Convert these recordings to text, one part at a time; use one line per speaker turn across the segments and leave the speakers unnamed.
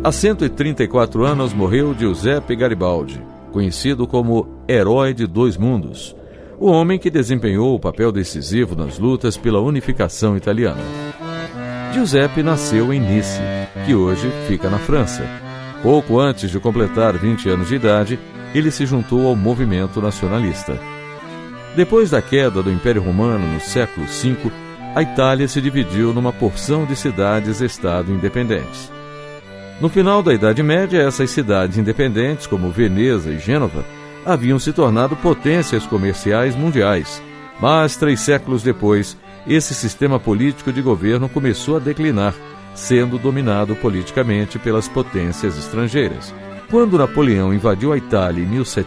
Há 134 anos morreu Giuseppe Garibaldi, conhecido como Herói de Dois Mundos, o homem que desempenhou o papel decisivo nas lutas pela unificação italiana. Giuseppe nasceu em Nice, que hoje fica na França. Pouco antes de completar 20 anos de idade, ele se juntou ao movimento nacionalista. Depois da queda do Império Romano no século V, a Itália se dividiu numa porção de cidades-estado independentes. No final da Idade Média, essas cidades independentes, como Veneza e Gênova, haviam se tornado potências comerciais mundiais. Mas, 3 séculos depois, esse sistema político de governo começou a declinar, sendo dominado politicamente pelas potências estrangeiras. Quando Napoleão invadiu a Itália em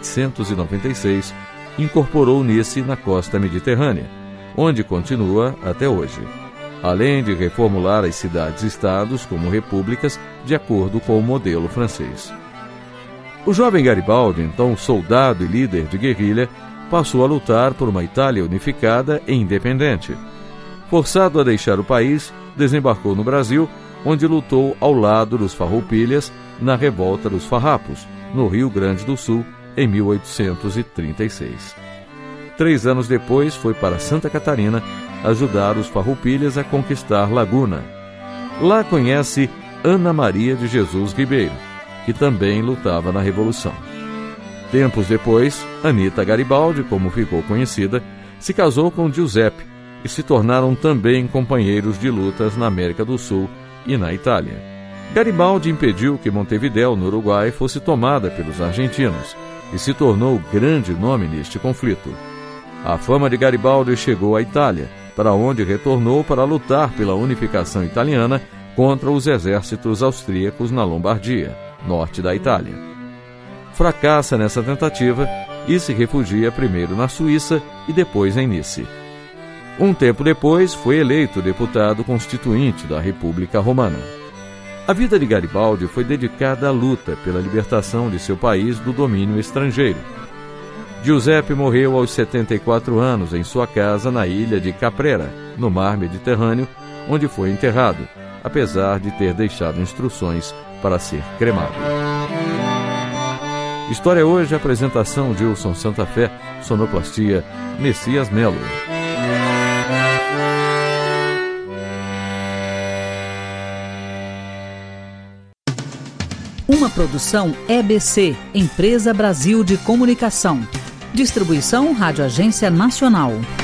1796, incorporou Nice na costa mediterrânea, onde continua até hoje, além de reformular as cidades-estados como repúblicas de acordo com o modelo francês. O jovem Garibaldi, então soldado e líder de guerrilha, passou a lutar por uma Itália unificada e independente. Forçado a deixar o país, desembarcou no Brasil, onde lutou ao lado dos farroupilhas na Revolta dos Farrapos, no Rio Grande do Sul, em 1836. 3 anos depois, foi para Santa Catarina ajudar os farroupilhas a conquistar Laguna. Lá conhece Ana Maria de Jesus Ribeiro, que também lutava na Revolução. Tempos depois, Anita Garibaldi, como ficou conhecida, se casou com Giuseppe e se tornaram também companheiros de lutas na América do Sul e na Itália. Garibaldi impediu que Montevidéu, no Uruguai, fosse tomada pelos argentinos e se tornou grande nome neste conflito. A fama de Garibaldi chegou à Itália, para onde retornou para lutar pela unificação italiana contra os exércitos austríacos na Lombardia, norte da Itália. Fracassa nessa tentativa e se refugia primeiro na Suíça e depois em Nice. Um tempo depois, foi eleito deputado constituinte da República Romana. A vida de Garibaldi foi dedicada à luta pela libertação de seu país do domínio estrangeiro. Giuseppe morreu aos 74 anos em sua casa na ilha de Caprera, no mar Mediterrâneo, onde foi enterrado, apesar de ter deixado instruções para ser cremado. História hoje, apresentação de Wilson Santa Fé, sonoplastia Messias Melo.
Uma produção EBC, Empresa Brasil de Comunicação. Distribuição Rádio Agência Nacional.